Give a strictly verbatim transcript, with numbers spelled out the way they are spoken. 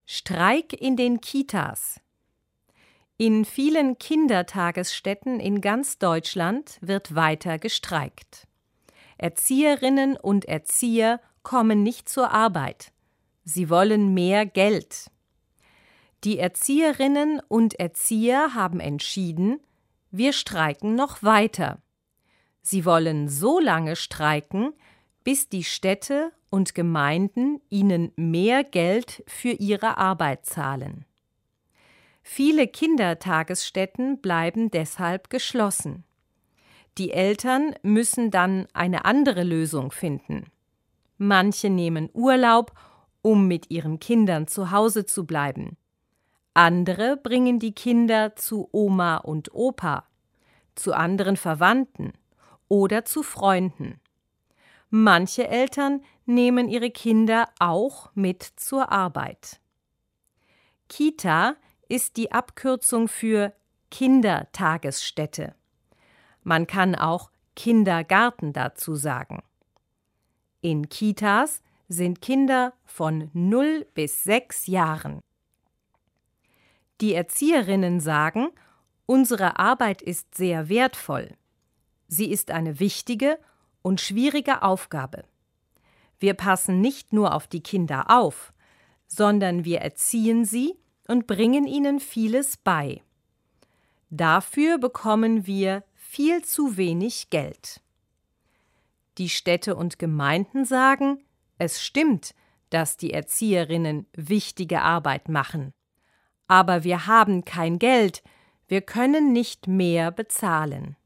Streik in den Kitas. In vielen Kindertagesstätten in ganz Deutschland wird weiter gestreikt. Erzieherinnen und Erzieher kommen nicht zur Arbeit. Sie wollen mehr Geld. Die Erzieherinnen und Erzieher haben entschieden, wir streiken noch weiter. Sie wollen so lange streiken, bis die Städte und Gemeinden ihnen mehr Geld für ihre Arbeit zahlen. Viele Kindertagesstätten bleiben deshalb geschlossen. Die Eltern müssen dann eine andere Lösung finden. Manche nehmen Urlaub, um mit ihren Kindern zu Hause zu bleiben. Andere bringen die Kinder zu Oma und Opa, zu anderen Verwandten oder zu Freunden. Manche Eltern nehmen ihre Kinder auch mit zur Arbeit. Kita ist die Abkürzung für Kindertagesstätte. Man kann auch Kindergarten dazu sagen. In Kitas sind Kinder von null bis sechs Jahren. Die Erzieherinnen sagen, unsere Arbeit ist sehr wertvoll. Sie ist eine wichtige und schwierige Aufgabe. Wir passen nicht nur auf die Kinder auf, sondern wir erziehen sie und bringen ihnen vieles bei. Dafür bekommen wir viel zu wenig Geld. Die Städte und Gemeinden sagen, es stimmt, dass die Erzieherinnen wichtige Arbeit machen. Aber wir haben kein Geld, wir können nicht mehr bezahlen.